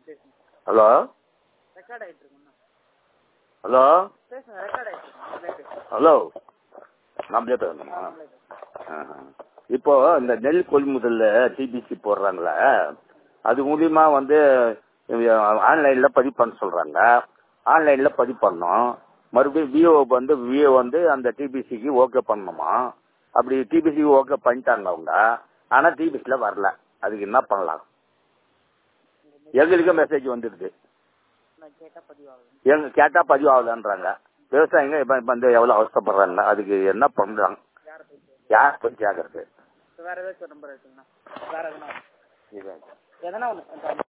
Hello hello hello நம்மளே பேசணுமா? இப்போ இந்த நெல் கொள்முதல்ல டிபிசி போடுறாங்களே, அது மூலியமா ஆன்லைன்ல பதிவு பண்ண சொல்றாங்க. ஆன்லைன்ல பதிவு பண்ணோம். மறுபடியும் விஓ வந்து அந்த டிபிசிக்கு ஓகே பண்ணணுமா? அப்படி டிபிசிக்கு ஓகே பண்ணிட்டாங்க அவங்க. ஆனா டிபிசில வரல. அதுக்கு என்ன பண்ணலாம்? எங்களுக்கு மெசேஜ் வந்துடுது, எங்க கேட்டா பதிவு ஆகலன்றாங்க. விவசாயிங்க இப்ப எவ்வளவு அவசரப்படுறாங்க. அதுக்கு என்ன பண்றாங்க? யார் போய் கேட்கறது? வேற ஏதாச்சும் நம்பர் இருக்குங்களா? வேற எதனா